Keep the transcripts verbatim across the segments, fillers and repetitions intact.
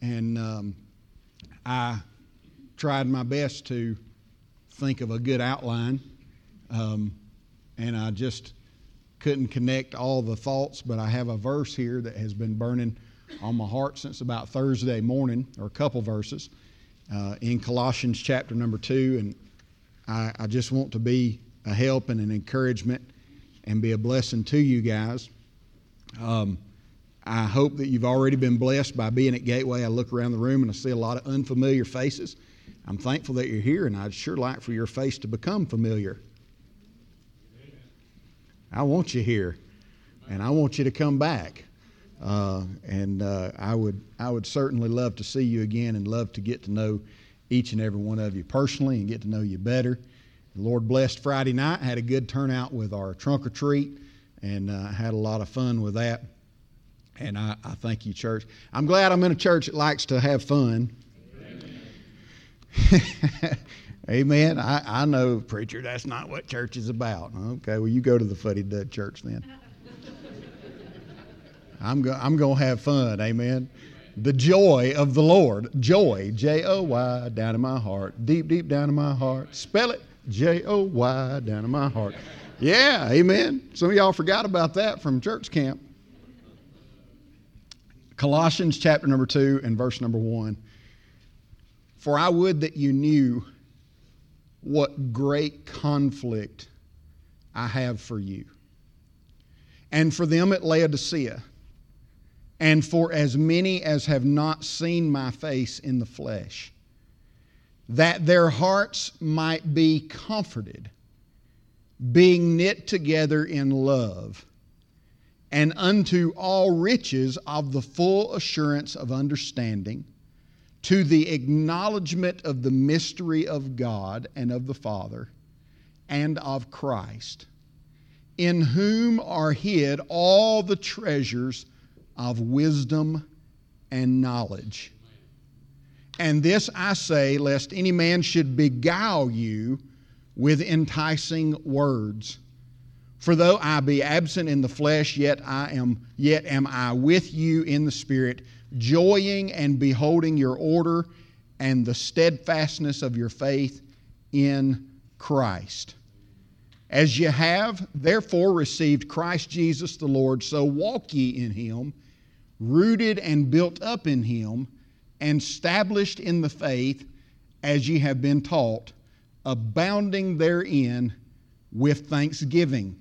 and um, I tried my best to think of a good outline, um, and I just couldn't connect all the thoughts, but I have a verse here that has been burning on my heart since about Thursday morning, or a couple verses, uh, in Colossians chapter number two, and I, I just want to be a help and an encouragement and be a blessing to you guys. Um, I hope that you've already been blessed by being at Gateway. I look around the room and I see a lot of unfamiliar faces. I'm thankful that you're here, and I'd sure like for your face to become familiar. I want you here, and I want you to come back. Uh, and uh, I would I would certainly love to see you again, and love to get to know each and every one of you personally and get to know you better. The Lord blessed Friday night. Had a good turnout with our trunk or treat, and uh, had a lot of fun with that. And I, I thank you, church. I'm glad I'm in a church that likes to have fun. Amen. Amen. I, I know, preacher, that's not what church is about. Okay, well, you go to the Fuddy Dud Church then. I'm go, I'm going to have fun. Amen. The joy of the Lord. Joy, J O Y, down in my heart. Deep, deep down in my heart. Spell it, J O Y, down in my heart. Yeah, amen. Some of y'all forgot about that from church camp. Colossians chapter number two and verse number one. For I would that you knew what great conflict I have for you, and for them at Laodicea, and for as many as have not seen my face in the flesh, that their hearts might be comforted, being knit together in love, and unto all riches of the full assurance of understanding, to the acknowledgement of the mystery of God and of the Father and of Christ, in whom are hid all the treasures of wisdom and knowledge. And this I say, lest any man should beguile you with enticing words. For though I be absent in the flesh, yet I am yet am I with you in the Spirit, joying and beholding your order and the steadfastness of your faith in Christ. As ye have therefore received Christ Jesus the Lord, so walk ye in him, rooted and built up in him, and established in the faith as ye have been taught, abounding therein with thanksgiving.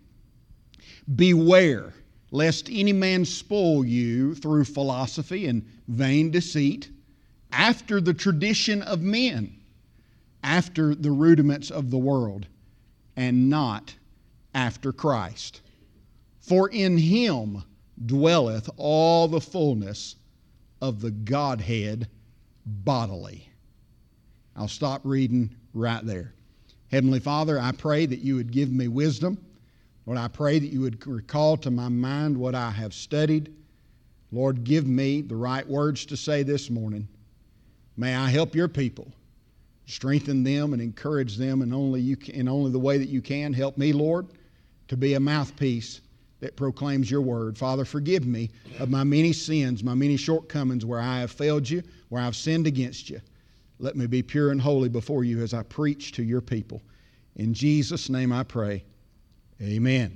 Beware lest any man spoil you through philosophy and vain deceit, after the tradition of men, after the rudiments of the world, and not after Christ. For in him dwelleth all the fullness of the Godhead bodily. I'll stop reading right there. Heavenly Father, I pray that you would give me wisdom. Lord, I pray that you would recall to my mind what I have studied. Lord, give me the right words to say this morning. May I help your people, strengthen them and encourage them in only you can, in only the way that you can. Help me, Lord, to be a mouthpiece that proclaims your word. Father, forgive me of my many sins, my many shortcomings where I have failed you, where I've sinned against you. Let me be pure and holy before you as I preach to your people. In Jesus' name I pray. Amen.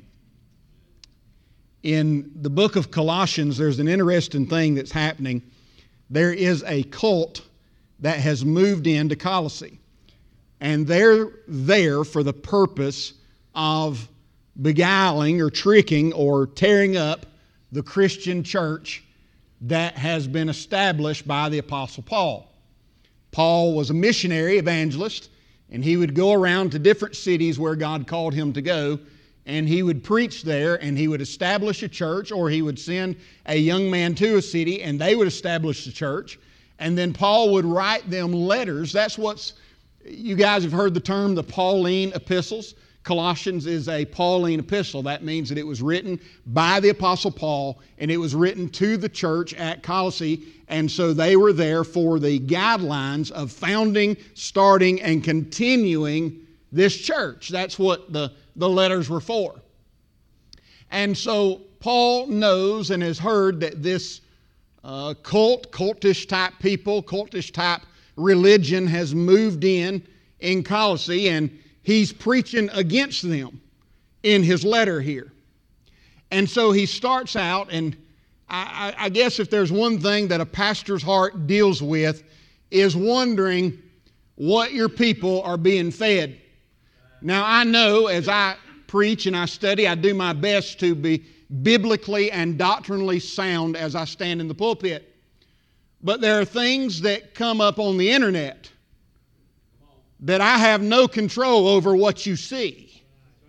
In the book of Colossians, there's an interesting thing that's happening. There is a cult that has moved into Colossae, and they're there for the purpose of beguiling or tricking or tearing up the Christian church that has been established by the Apostle Paul. Paul was a missionary evangelist, and he would go around to different cities where God called him to go, and he would preach there, and he would establish a church, or he would send a young man to a city, and they would establish a church. And then Paul would write them letters. That's what's, you guys have heard the term the Pauline epistles. Colossians is a Pauline epistle. That means that it was written by the Apostle Paul, and it was written to the church at Colossae. And so they were there for the guidelines of founding, starting, and continuing this church. That's what the, the letters were for. And so Paul knows and has heard that this uh, cult, cultish type people, cultish type religion has moved in in Colossae, and he's preaching against them in his letter here. And so he starts out, and I, I, I guess if there's one thing that a pastor's heart deals with is wondering what your people are being fed. Now, I know as I preach and I study, I do my best to be biblically and doctrinally sound as I stand in the pulpit. But there are things that come up on the internet that I have no control over what you see.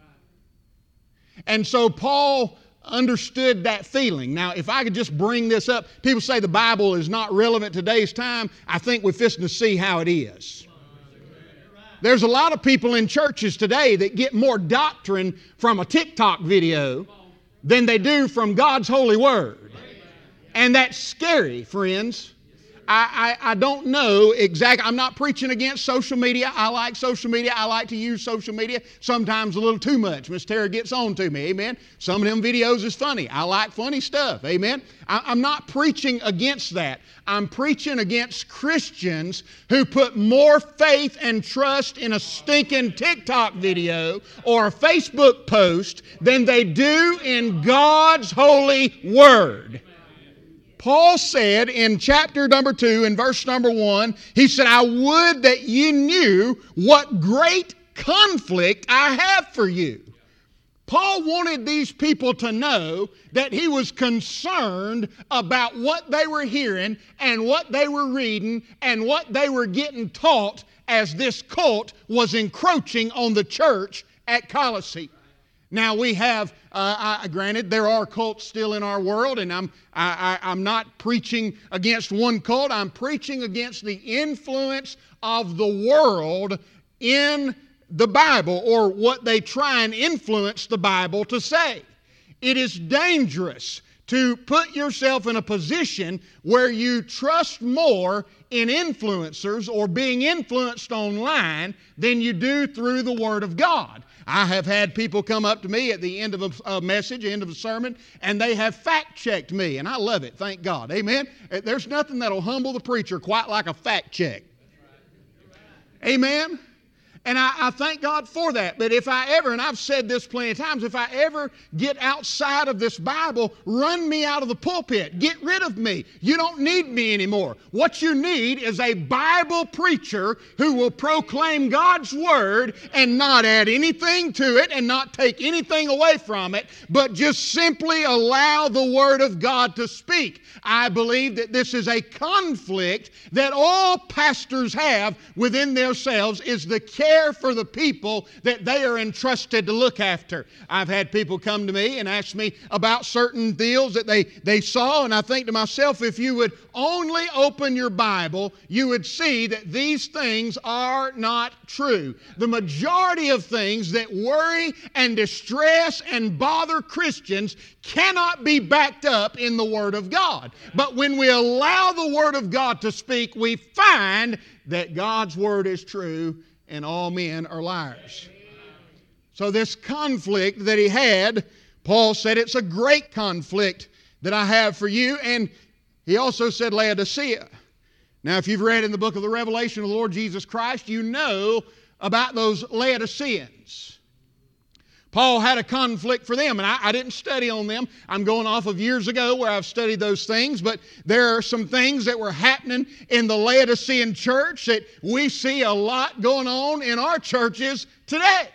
And so Paul understood that feeling. Now, if I could just bring this up, people say the Bible is not relevant to today's time. I think we're fixing to see how it is. There's a lot of people in churches today that get more doctrine from a TikTok video than they do from God's holy word. And that's scary, friends. I, I, I don't know exactly. I'm not preaching against social media. I like social media. I like to use social media sometimes a little too much. Miss Tara gets on to me. Amen. Some of them videos is funny. I like funny stuff. Amen. I, I'm not preaching against that. I'm preaching against Christians who put more faith and trust in a stinking TikTok video or a Facebook post than they do in God's holy word. Paul said in chapter number two, in verse number one, he said, I would that you knew what great conflict I have for you. Paul wanted these people to know that he was concerned about what they were hearing and what they were reading and what they were getting taught as this cult was encroaching on the church at Colossae. Now we have, uh, I, granted, there are cults still in our world, and I'm I, I, I'm not preaching against one cult. I'm preaching against the influence of the world in the Bible, or what they try and influence the Bible to say. It is dangerous to put yourself in a position where you trust more in influencers or being influenced online than you do through the Word of God. I have had people come up to me at the end of a, a message, end of a sermon, and they have fact-checked me, and I love it, thank God. Amen? There's nothing that'll humble the preacher quite like a fact check. Amen? And I, I thank God for that. But if I ever, and I've said this plenty of times, if I ever get outside of this Bible, run me out of the pulpit. Get rid of me. You don't need me anymore. What you need is a Bible preacher who will proclaim God's Word and not add anything to it and not take anything away from it, but just simply allow the Word of God to speak. I believe that this is a conflict that all pastors have within themselves, is the care for the people that they are entrusted to look after. I've had people come to me and ask me about certain deals that they, they saw, and I think to myself, if you would only open your Bible, you would see that these things are not true. The majority of things that worry and distress and bother Christians cannot be backed up in the Word of God. But when we allow the Word of God to speak, we find that God's Word is true and all men are liars. So this conflict that he had, Paul said, it's a great conflict that I have for you. And he also said Laodicea. Now, if you've read in the book of the Revelation of the Lord Jesus Christ, you know about those Laodiceans. Paul had a conflict for them, and I, I didn't study on them. I'm going off of years ago where I've studied those things, but there are some things that were happening in the Laodicean church that we see a lot going on in our churches today.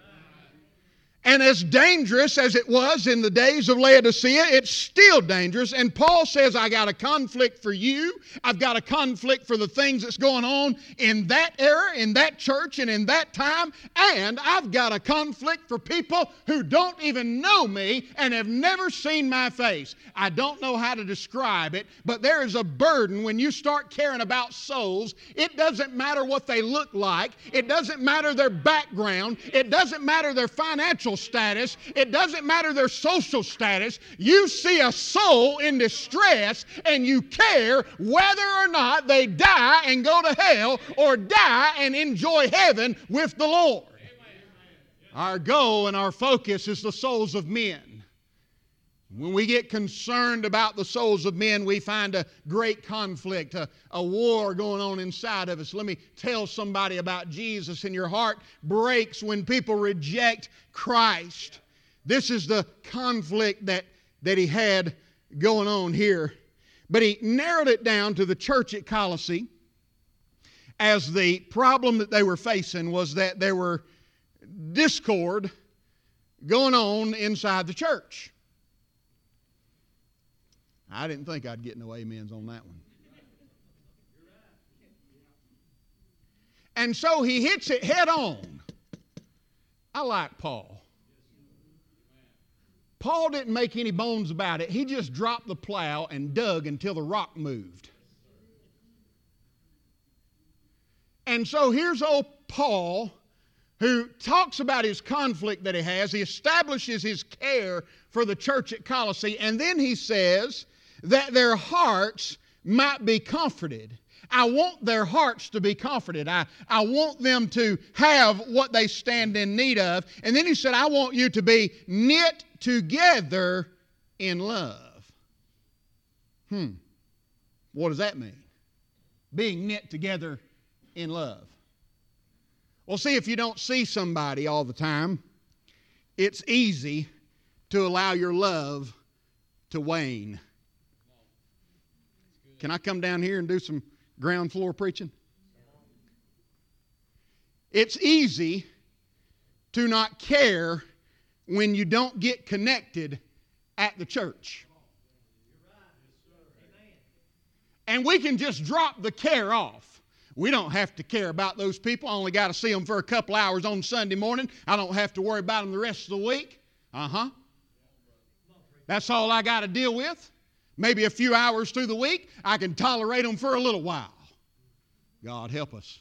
And as dangerous as it was in the days of Laodicea, it's still dangerous. And Paul says, I got a conflict for you. I've got a conflict for the things that's going on in that era, in that church, and in that time. And I've got a conflict for people who don't even know me and have never seen my face. I don't know how to describe it, but there is a burden when you start caring about souls. It doesn't matter what they look like. It doesn't matter their background. It doesn't matter their financial status. It doesn't matter their social status. You see a soul in distress and you care whether or not they die and go to hell or die and enjoy heaven with the Lord. Our goal and our focus is the souls of men. When we get concerned about the souls of men, we find a great conflict, a, a war going on inside of us. Let me tell somebody about Jesus, and your heart breaks when people reject Christ. This is the conflict that, that he had going on here. But he narrowed it down to the church at Colossae, as the problem that they were facing was that there were discord going on inside the church. I didn't think I'd get no amens on that one. And so he hits it head on. I like Paul. Paul didn't make any bones about it. He just dropped the plow and dug until the rock moved. And so here's old Paul, who talks about his conflict that he has. He establishes his care for the church at Colossae, and then he says that their hearts might be comforted. I want their hearts to be comforted. I, I want them to have what they stand in need of. And then he said, I want you to be knit together in love. Hmm. What does that mean? Being knit together in love. Well, see, if you don't see somebody all the time, it's easy to allow your love to wane. Can I come down here and do some ground floor preaching? It's easy to not care when you don't get connected at the church. And we can just drop the care off. We don't have to care about those people. I only got to see them for a couple hours on Sunday morning. I don't have to worry about them the rest of the week. Uh-huh. That's all I got to deal with. Maybe a few hours through the week, I can tolerate them for a little while. God help us.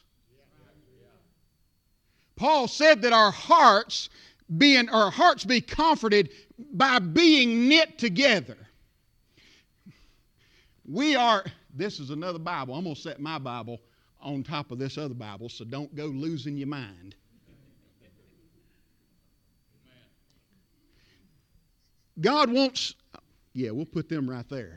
Paul said that our hearts being our hearts be comforted by being knit together. We are, this is another Bible. I'm going to set my Bible on top of this other Bible, so don't go losing your mind. God wants, yeah, we'll put them right there.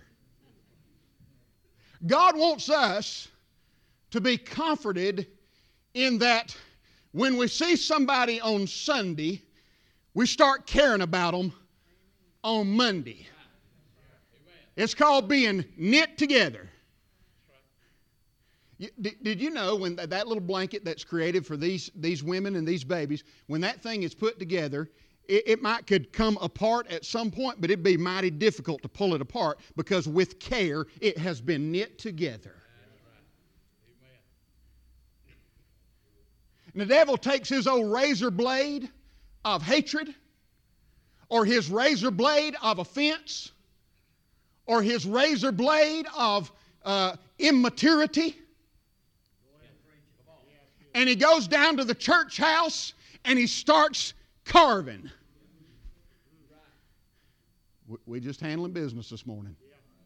God wants us to be comforted in that when we see somebody on Sunday, we start caring about them on Monday. It's called being knit together. Did you know when that little blanket that's created for these, these women and these babies, when that thing is put together, it, it might could come apart at some point, but it'd be mighty difficult to pull it apart because with care, it has been knit together. And the devil takes his old razor blade of hatred, or his razor blade of offense, or his razor blade of uh, immaturity, and he goes down to the church house and he starts carving. We're just handling business this morning.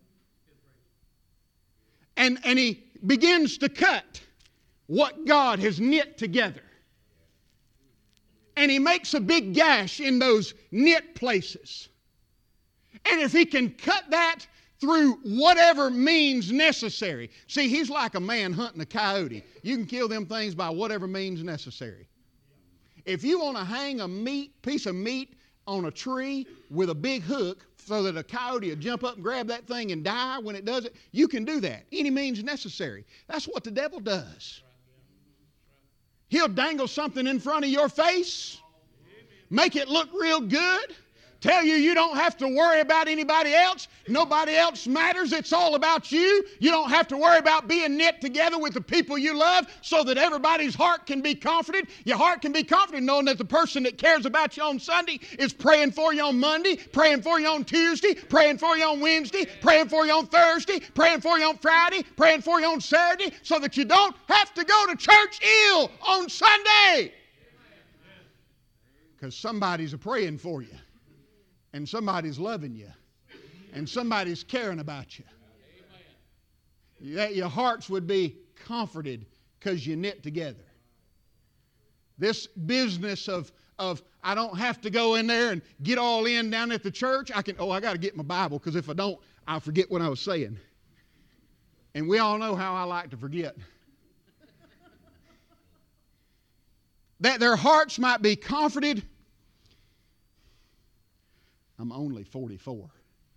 And, and he begins to cut what God has knit together. And he makes a big gash in those knit places. And if he can cut that through whatever means necessary. See, he's like a man hunting a coyote. You can kill them things by whatever means necessary. If you want to hang a meat, piece of meat on a tree with a big hook so that a coyote will jump up and grab that thing and die when it does it, you can do that. Any means necessary. That's what the devil does. He'll dangle something in front of your face, make it look real good, tell you you don't have to worry about anybody else. Nobody else matters. It's all about you. You don't have to worry about being knit together with the people you love so that everybody's heart can be comforted. Your heart can be comforted knowing that the person that cares about you on Sunday is praying for you on Monday, praying for you on Tuesday, praying for you on Wednesday, praying for you on Thursday, praying for you on Friday, praying for you on Saturday, so that you don't have to go to church ill on Sunday. Because somebody's praying for you. And somebody's loving you. And somebody's caring about you. That your hearts would be comforted because you knit together. This business of, of I don't have to go in there and get all in down at the church. I can, oh, I got to get my Bible, because if I don't, I'll forget what I was saying. And we all know how I like to forget. That their hearts might be comforted. I'm only forty-four.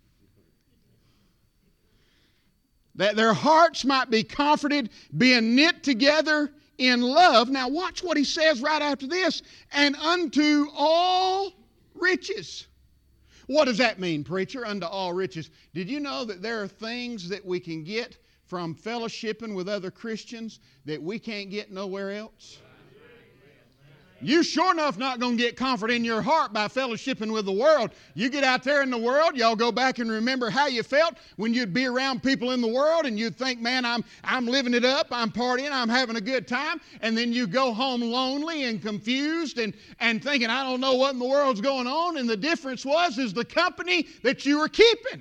That their hearts might be comforted, being knit together in love. Now watch what he says right after this. And unto all riches. What does that mean, preacher? Unto all riches. Did you know that there are things that we can get from fellowshipping with other Christians that we can't get nowhere else? You sure enough not going to get comfort in your heart by fellowshipping with the world. You get out there in the world, y'all go back and remember how you felt when you'd be around people in the world and you'd think, man, I'm, I'm living it up, I'm partying, I'm having a good time. And then you go home lonely and confused and, and thinking, I don't know what in the world's going on. And the difference was is the company that you were keeping.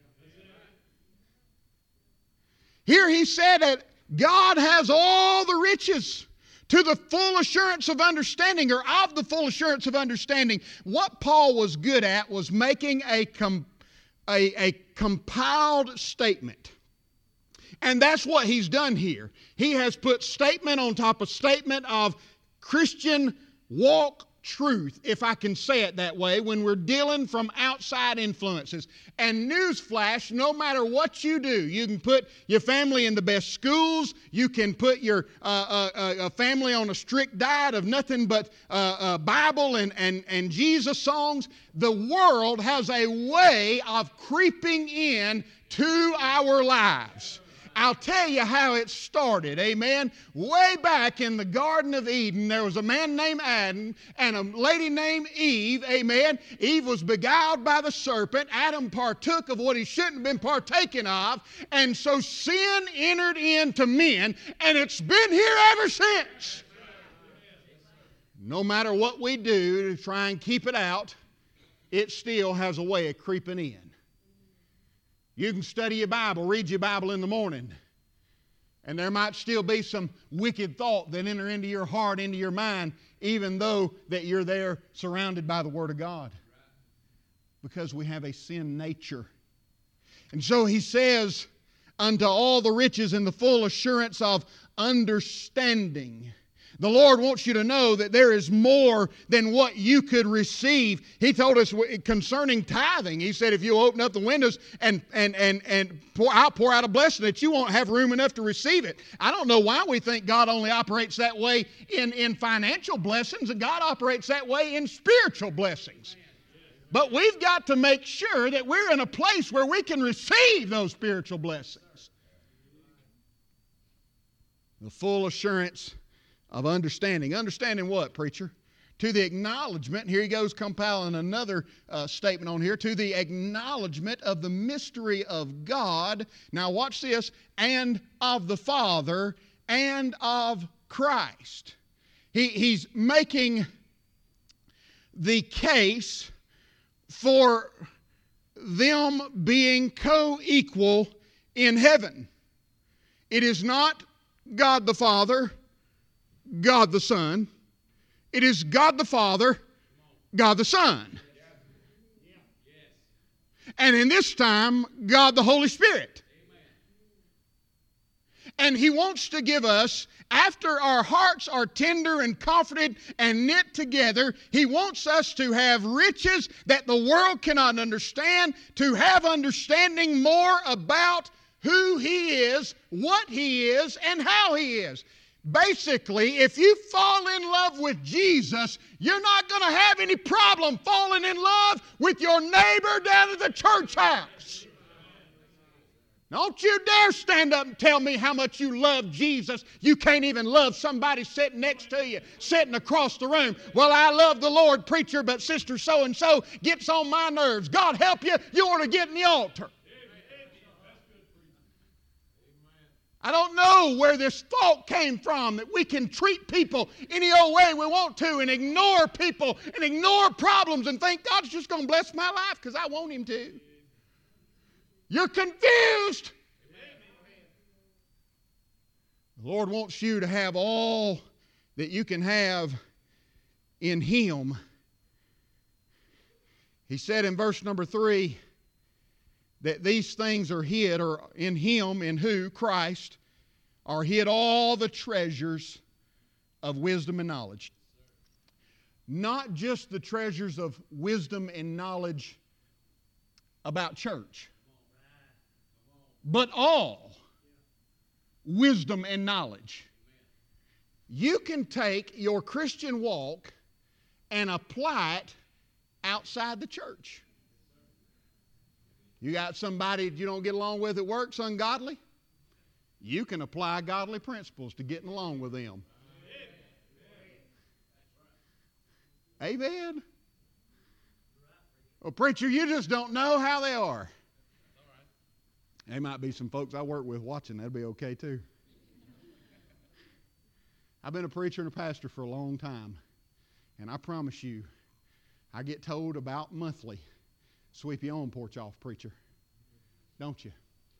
Here he said that God has all the riches to the full assurance of understanding, or of the full assurance of understanding. What Paul was good at was making a, com- a, a compiled statement. And that's what he's done here. He has put statement on top of statement of Christian walk truth, if I can say it that way, when we're dealing from outside influences. And newsflash, no matter what you do, you can put your family in the best schools, you can put your uh, uh, uh, family on a strict diet of nothing but uh, uh, Bible and, and, and Jesus songs. The world has a way of creeping in to our lives. I'll tell you how it started, amen. Way back in the Garden of Eden, there was a man named Adam and a lady named Eve, amen. Eve was beguiled by the serpent. Adam partook of what he shouldn't have been partaking of. And so sin entered into men, and it's been here ever since. No matter what we do to try and keep it out, it still has a way of creeping in. You can study your Bible, read your Bible in the morning, and there might still be some wicked thought that enter into your heart, into your mind, even though that you're there surrounded by the Word of God. Because we have a sin nature. And so he says, unto all the riches and the full assurance of understanding. The Lord wants you to know that there is more than what you could receive. He told us concerning tithing. He said if you open up the windows and, and, and, and pour out, pour out a blessing that you won't have room enough to receive it. I don't know why we think God only operates that way in, in financial blessings, and God operates that way in spiritual blessings. But we've got to make sure that we're in a place where we can receive those spiritual blessings. The full assurance of understanding. Understanding what, preacher? To the acknowledgement, here he goes compiling another uh, statement on here, to the acknowledgement of the mystery of God. Now watch this, and of the Father and of Christ. He, he's making the case for them being co-equal in heaven. It is not God the Father, God the Son. It is God the Father, God the Son. And in this time, God the Holy Spirit. And He wants to give us, after our hearts are tender and comforted and knit together, He wants us to have riches that the world cannot understand, to have understanding more about who He is, what He is, and how He is. Basically, if you fall in love with Jesus, you're not going to have any problem falling in love with your neighbor down at the church house. Don't you dare stand up and tell me how much you love Jesus. You can't even love somebody sitting next to you, sitting across the room. Well, I love the Lord, preacher, but sister so-and-so gets on my nerves. God help you, you ought to get in the altar. I don't know where this thought came from that we can treat people any old way we want to and ignore people and ignore problems and think God's just going to bless my life because I want Him to. You're confused. The Lord wants you to have all that you can have in Him He said in verse number three that these things are hid, or in Him, in who? Christ, are hid all the treasures of wisdom and knowledge. Not just the treasures of wisdom and knowledge about church, but all wisdom and knowledge. You can take your Christian walk and apply it outside the church. You got somebody that you don't get along with at work, that's ungodly? You can apply godly principles to getting along with them. Amen. Well, preacher, you just don't know how they are. There might be some folks I work with watching. That'd be okay too. I've been a preacher and a pastor for a long time. And I promise you, I get told about monthly, sweep your own porch off, preacher. Don't you?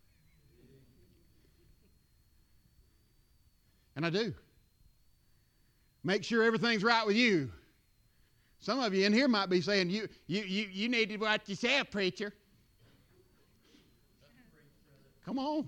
And I do. Make sure everything's right with you. Some of you in here might be saying, you, you, you, you need to watch yourself, preacher. Come on.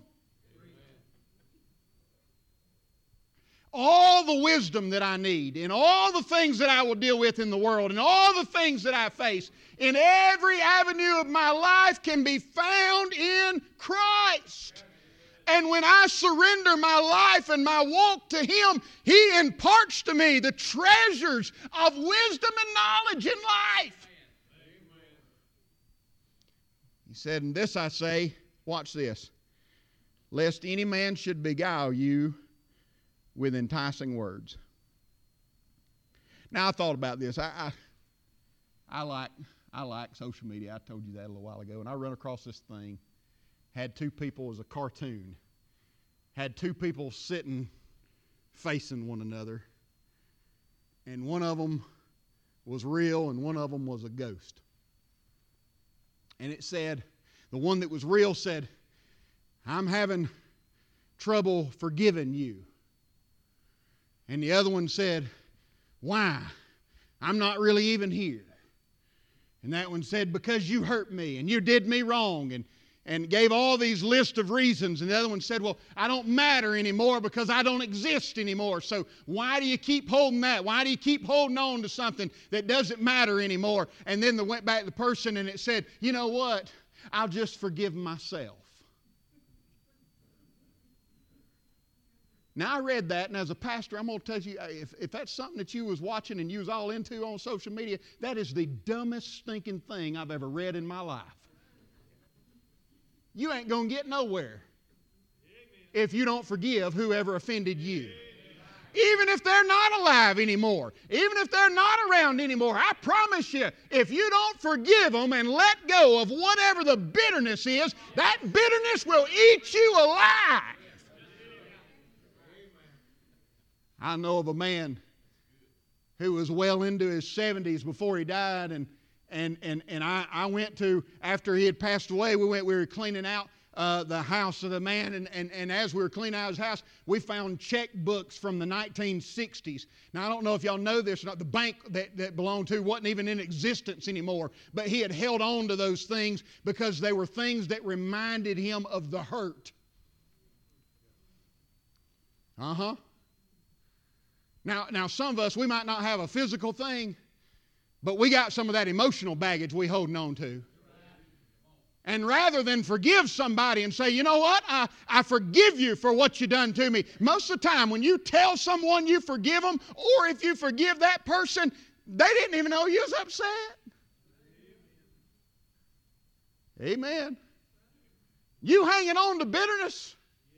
All the wisdom that I need, in all the things that I will deal with in the world, and all the things that I face, in every avenue of my life can be found in Christ. And when I surrender my life and my walk to Him, He imparts to me the treasures of wisdom and knowledge in life. He said, and this I say, watch this, lest any man should beguile you with enticing words. Now I thought about this. I, I, I like I like social media. I told you that a little while ago. And I run across this thing. Had two people as a cartoon. Had two people sitting facing one another. And one of them was real and one of them was a ghost. And it said, the one that was real said, I'm having trouble forgiving you. And the other one said, why? I'm not really even here. And that one said, because you hurt me and you did me wrong, and, and gave all these lists of reasons. And the other one said, well, I don't matter anymore because I don't exist anymore. So why do you keep holding that? Why do you keep holding on to something that doesn't matter anymore? And then they went back to the person and it said, you know what? I'll just forgive myself. Now, I read that, and as a pastor, I'm going to tell you, if, if that's something that you was watching and you was all into on social media, that is the dumbest stinking thing I've ever read in my life. You ain't going to get nowhere if you don't forgive whoever offended you. Even if they're not alive anymore, even if they're not around anymore, I promise you, if you don't forgive them and let go of whatever the bitterness is, that bitterness will eat you alive. I know of a man who was well into his seventies before he died, and and and and I, I went to, after he had passed away, we went we were cleaning out uh, the house of the man, and, and and as we were cleaning out his house, we found checkbooks from the nineteen sixties. Now I don't know if y'all know this or not. The bank that, that belonged to wasn't even in existence anymore, but he had held on to those things because they were things that reminded him of the hurt. Uh-huh. Now, now, some of us, we might not have a physical thing, but we got some of that emotional baggage we holding on to. And rather than forgive somebody and say, you know what, I, I forgive you for what you done to me. Most of the time, when you tell someone you forgive them, or if you forgive that person, they didn't even know you was upset. Amen. You hanging on to bitterness.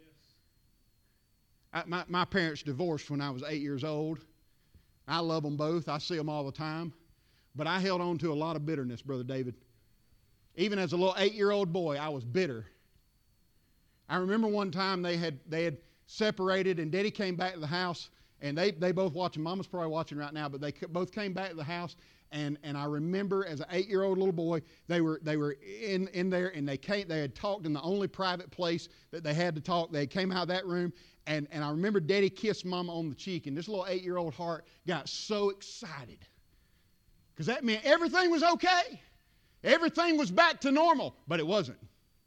I, my, my parents divorced when I was eight years old. I love them both. I see them all the time. But I held on to a lot of bitterness, Brother David. Even as a little eight-year-old boy, I was bitter. I remember one time they had they had separated, and Daddy came back to the house, and they, they both watching. Mama's probably watching right now, but they both came back to the house, and, and I remember as an eight-year-old little boy, they were they were in, in there, and they came, they had talked in the only private place that they had to talk. They came out of that room, and, and I remember Daddy kissed Mama on the cheek, and this little eight-year-old heart got so excited because that meant everything was okay. Everything was back to normal, but it wasn't.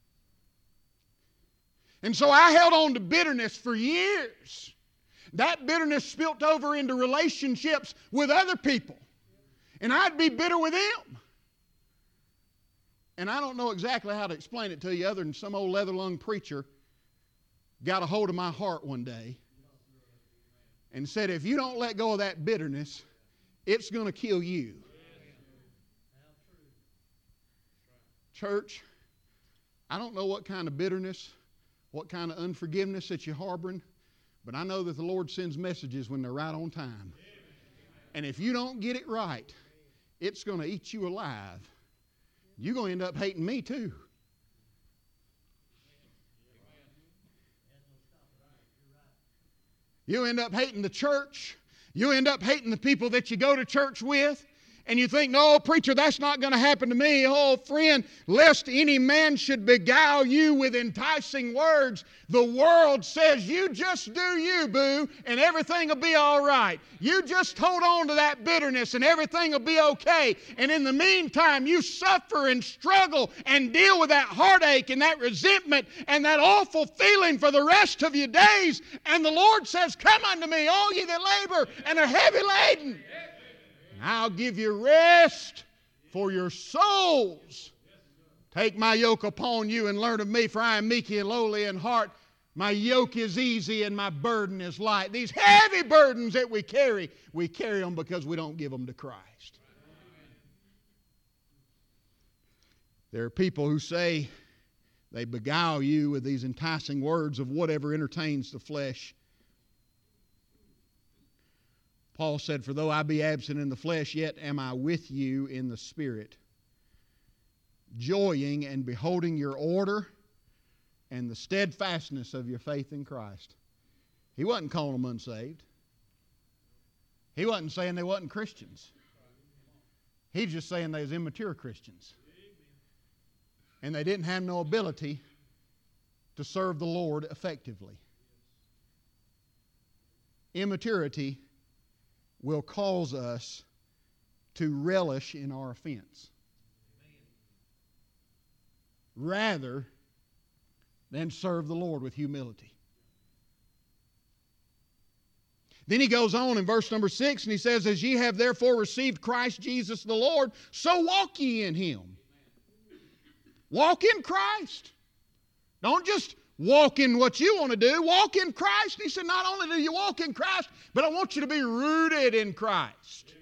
And so I held on to bitterness for years. That bitterness spilt over into relationships with other people. And I'd be bitter with them. And I don't know exactly how to explain it to you other than some old leather-lung preacher got a hold of my heart one day and said, if you don't let go of that bitterness, it's going to kill you. Church, I don't know what kind of bitterness, what kind of unforgiveness that you're harboring, but I know that the Lord sends messages when they're right on time. And if you don't get it right, it's going to eat you alive. You're going to end up hating me too. You end up hating the church. You end up hating the people that you go to church with. And you think, no, preacher, that's not going to happen to me. Oh, friend, lest any man should beguile you with enticing words. The world says, you just do you, boo, and everything will be all right. You just hold on to that bitterness and everything will be okay. And in the meantime, you suffer and struggle and deal with that heartache and that resentment and that awful feeling for the rest of your days. And the Lord says, come unto me, all ye that labor and are heavy laden. I'll give you rest for your souls. Take my yoke upon you and learn of me, for I am meek and lowly in heart. My yoke is easy and my burden is light. These heavy burdens that we carry, we carry them because we don't give them to Christ. There are people who say they beguile you with these enticing words of whatever entertains the flesh. Paul said, for though I be absent in the flesh, yet am I with you in the Spirit, joying and beholding your order and the steadfastness of your faith in Christ. He wasn't calling them unsaved. He wasn't saying they wasn't Christians. He's just saying they was immature Christians. And they didn't have no ability to serve the Lord effectively. Immaturity will cause us to relish in our offense rather than serve the Lord with humility. Then he goes on in verse number six and he says, as ye have therefore received Christ Jesus the Lord, so walk ye in Him. Walk in Christ. Don't just walk in what you want to do. Walk in Christ. And he said, not only do you walk in Christ, but I want you to be rooted in Christ.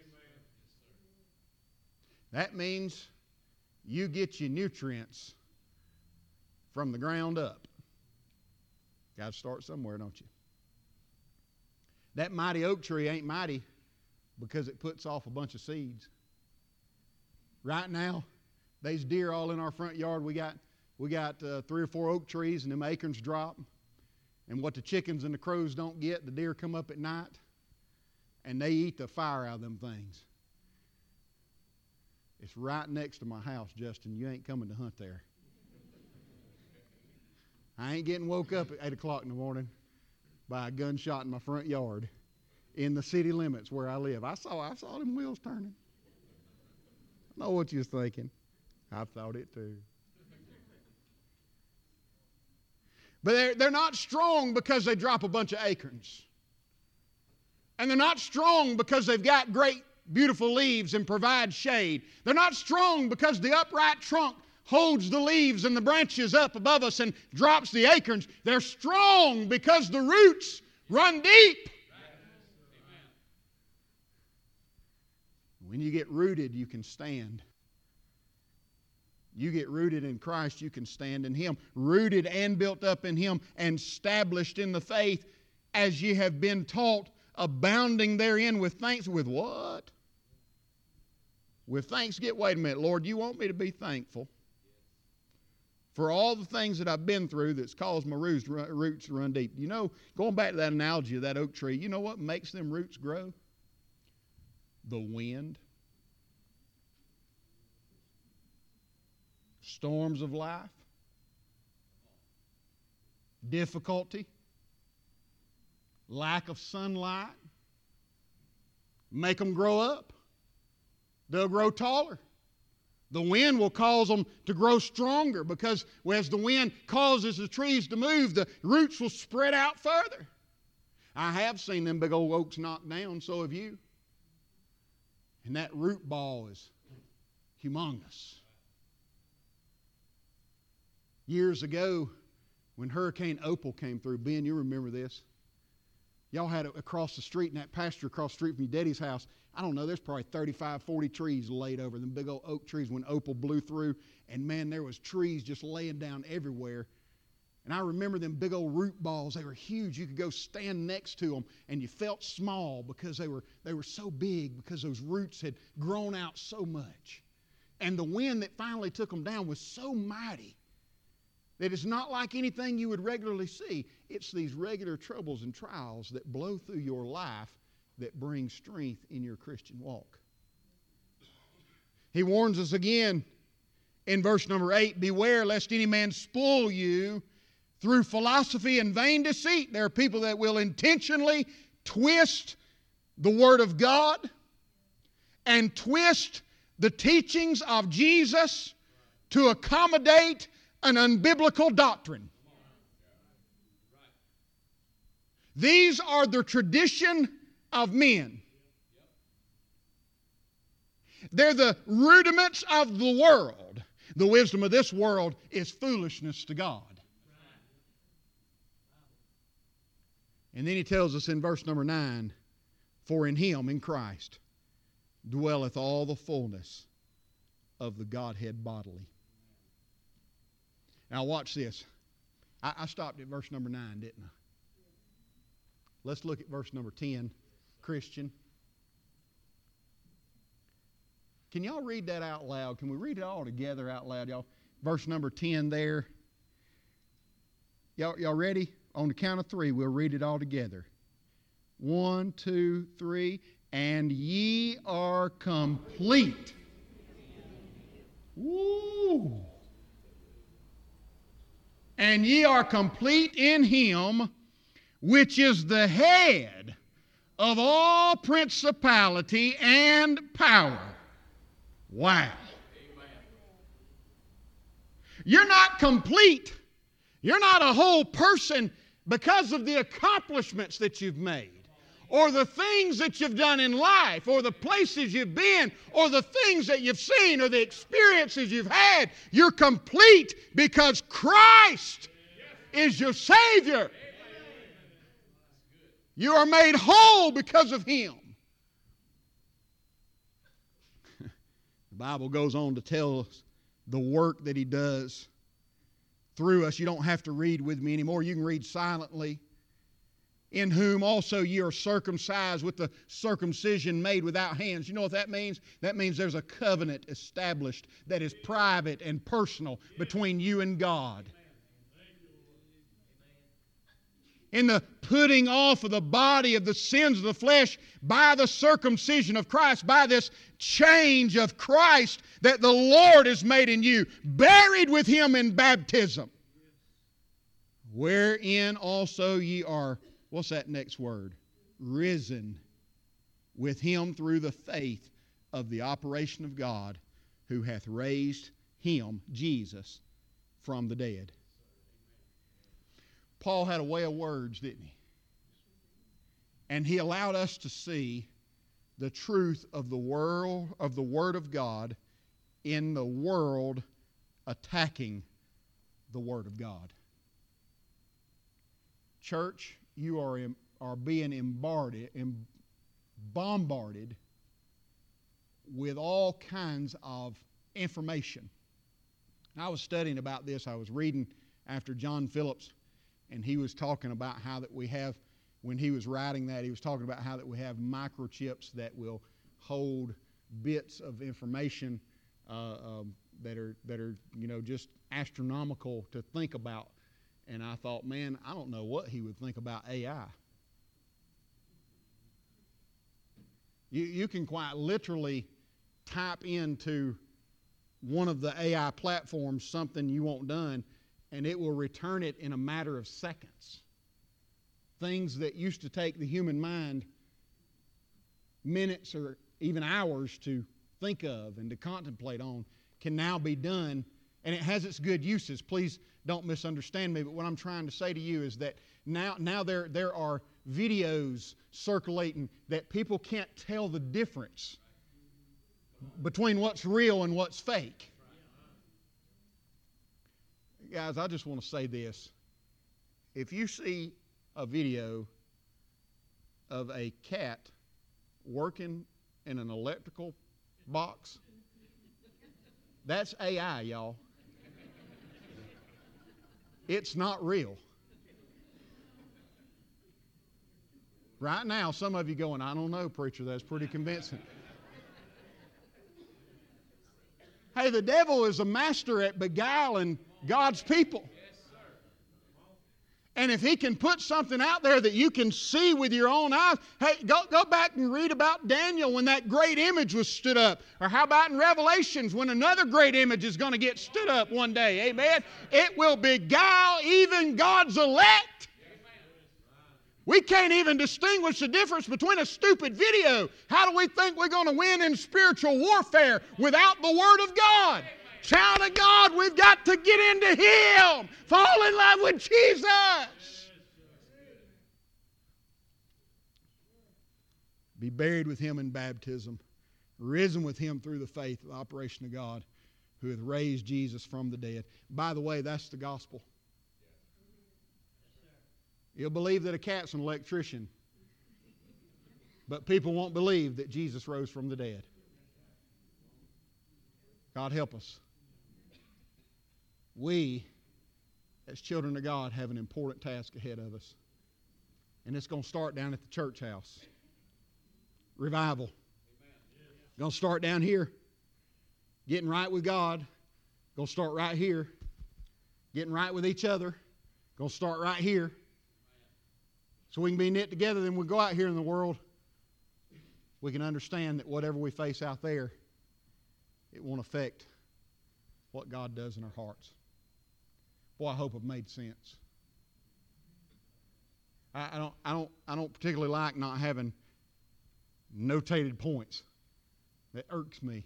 That means you get your nutrients from the ground up. Got to start somewhere, don't you? That mighty oak tree ain't mighty because it puts off a bunch of seeds. Right now, there's deer all in our front yard. We got We got uh, three or four oak trees, and them acorns drop. And what the chickens and the crows don't get, the deer come up at night, and they eat the fire out of them things. It's right next to my house, Justin. You ain't coming to hunt there. I ain't getting woke up at eight o'clock in the morning by a gunshot in my front yard in the city limits where I live. I saw, I saw them wheels turning. I know what you was thinking. I thought it too. But they're, they're not strong because they drop a bunch of acorns. And they're not strong because they've got great, beautiful leaves and provide shade. They're not strong because the upright trunk holds the leaves and the branches up above us and drops the acorns. They're strong because the roots run deep. When you get rooted, you can stand. You get rooted in Christ, you can stand in Him. Rooted and built up in Him and established in the faith as ye have been taught, abounding therein with thanks. With what? With thanksgiving. Wait a minute, Lord, you want me to be thankful for all the things that I've been through that's caused my roots to run deep. You know, going back to that analogy of that oak tree, you know what makes them roots grow? The wind. Storms of life, difficulty, lack of sunlight, make them grow up. They'll grow taller. The wind will cause them to grow stronger because as the wind causes the trees to move, the roots will spread out further. I have seen them big old oaks knocked down, so have you. And that root ball is humongous. Years ago, when Hurricane Opal came through, Ben, you remember this. Y'all had it across the street in that pasture across the street from your daddy's house. I don't know, there's probably thirty-five, forty trees laid over them big old oak trees when Opal blew through. And man, there was trees just laying down everywhere. And I remember them big old root balls. They were huge. You could go stand next to them and you felt small because they were, they were so big because those roots had grown out so much. And the wind that finally took them down was so mighty that it's not like anything you would regularly see. It's these regular troubles and trials that blow through your life that bring strength in your Christian walk. He warns us again in verse number eight, beware lest any man spoil you through philosophy and vain deceit. There are people that will intentionally twist the Word of God and twist the teachings of Jesus to accommodate an unbiblical doctrine. These are the tradition of men. They're the rudiments of the world. The wisdom of this world is foolishness to God. And then he tells us in verse number nine, for in Him, in Christ, dwelleth all the fullness of the Godhead bodily. Now watch this. I, I stopped at verse number nine, didn't I? Let's look at verse number ten. Christian. Can y'all read that out loud? Can we read it all together out loud, y'all? Verse number ten there. Y'all, y'all ready? On the count of three, we'll read it all together. One, two, three. And ye are complete. Woo! And ye are complete in Him, which is the head of all principality and power. Wow. Amen. You're not complete. You're not a whole person because of the accomplishments that you've made, or the things that you've done in life, or the places you've been, or the things that you've seen, or the experiences you've had. You're complete because Christ is your Savior. You are made whole because of Him. The Bible goes on to tell us the work that He does through us. You don't have to read with me anymore. You can read silently. In whom also ye are circumcised with the circumcision made without hands. You know what that means? That means there's a covenant established that is private and personal between you and God. In the putting off of the body of the sins of the flesh by the circumcision of Christ, by this change of Christ that the Lord has made in you, buried with Him in baptism, wherein also ye are, what's that next word? Risen with Him through the faith of the operation of God, who hath raised Him, Jesus, from the dead. Paul had a way of words, didn't he? And he allowed us to see the truth of the world, of the Word of God in the world attacking the Word of God. Church, you are, are being bombarded, bombarded with all kinds of information. I was studying about this. I was reading after John Phillips, and he was talking about how that we have, when he was writing that, he was talking about how that we have microchips that will hold bits of information uh, um, that are that are you know just astronomical to think about. And I thought, man, I don't know what he would think about A I. You you can quite literally type into one of the A I platforms something you want done, and it will return it in a matter of seconds. Things that used to take the human mind minutes or even hours to think of and to contemplate on, can now be done, and it has its good uses. Please don't misunderstand me, but what I'm trying to say to you is that now, now there, there are videos circulating that people can't tell the difference between what's real and what's fake. Guys, I just want to say this. If you see a video of a cat working in an electrical box, that's A I, y'all. It's not real. Right now, some of you going, I don't know, preacher, that's pretty convincing. Hey, the devil is a master at beguiling God's people. And if he can put something out there that you can see with your own eyes, hey, go, go back and read about Daniel when that great image was stood up. Or how about in Revelations when another great image is going to get stood up one day. Amen. It will beguile even God's elect. We can't even distinguish the difference between a stupid video. How do we think we're going to win in spiritual warfare without the Word of God? Child of God, we've got to get into Him. Fall in love with Jesus. Be buried with Him in baptism. Risen with Him through the faith of the operation of God who hath raised Jesus from the dead. By the way, that's the gospel. You'll believe that a cat's an electrician, but people won't believe that Jesus rose from the dead. God help us. We, as children of God, have an important task ahead of us. And it's going to start down at the church house. Revival. Going to start down here. Getting right with God. Going to start right here. Getting right with each other. Going to start right here. So we can be knit together. Then we go out here in the world. We can understand that whatever we face out there, it won't affect what God does in our hearts. Boy, I hope I've made sense. I, I don't, I don't, I don't particularly like not having notated points. That irks me.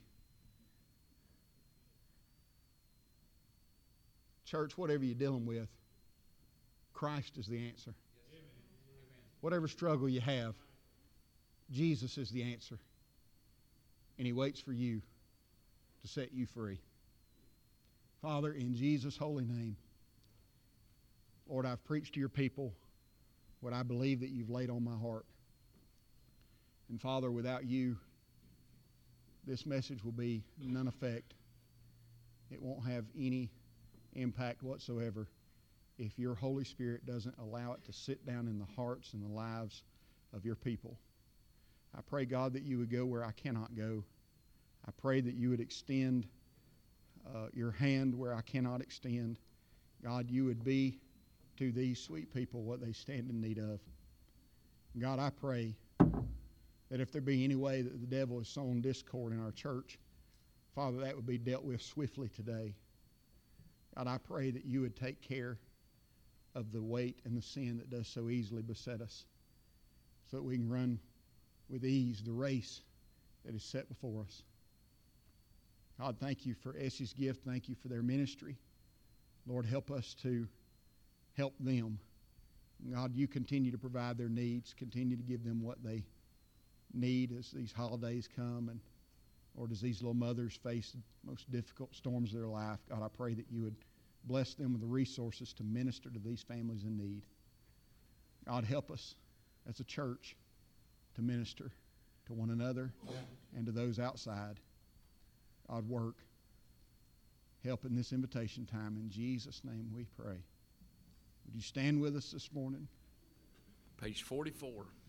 Church, whatever you're dealing with, Christ is the answer. Whatever struggle you have, Jesus is the answer. And He waits for you to set you free. Father, in Jesus' holy name, Lord, I've preached to your people what I believe that you've laid on my heart. And Father, without you, this message will be none effect. It won't have any impact whatsoever if your Holy Spirit doesn't allow it to sit down in the hearts and the lives of your people. I pray, God, that you would go where I cannot go. I pray that you would extend uh, your hand where I cannot extend. God, you would be to these sweet people what they stand in need of. God, I pray that if there be any way that the devil has sown discord in our church, Father, that would be dealt with swiftly today. God, I pray that you would take care of the weight and the sin that does so easily beset us so that we can run with ease the race that is set before us. God, thank you for Essie's gift. Thank you for their ministry. Lord, help us to help them. God, you continue to provide their needs. Continue to give them what they need as these holidays come. And Lord, as these little mothers face the most difficult storms of their life, God, I pray that you would bless them with the resources to minister to these families in need. God, help us as a church to minister to one another and to those outside. God, work. Help in this invitation time. In Jesus' name we pray. Would you stand with us this morning? Page forty-four.